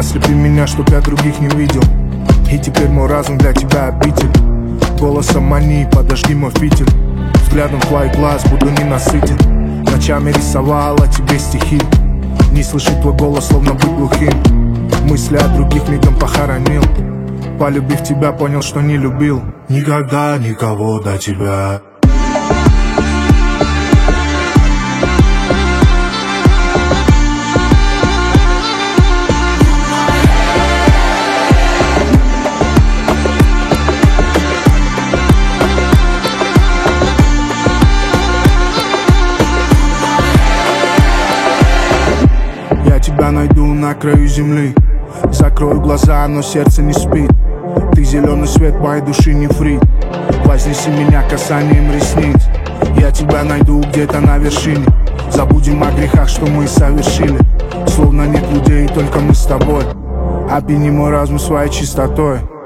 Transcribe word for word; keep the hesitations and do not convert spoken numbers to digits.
Ослепи меня, чтоб я других не видел. И теперь мой разум для тебя обитель. Голосом мании, подожди мой фитиль. Взглядом твоих глаз буду ненасытен. Ночами рисовала тебе стихи. Не слышит твой голос, словно быть глухим. Мысли о других мигом похоронил. Полюбив тебя, понял, что не любил никогда никого до тебя. Я тебя найду на краю земли. Закрою глаза, но сердце не спит. Ты зеленый свет моей души, нефрит. Вознеси меня касанием ресниц. Я тебя найду где-то на вершине. Забудем о грехах, что мы совершили. Словно нет людей, только мы с тобой. Опьяни мой разум своей чистотой.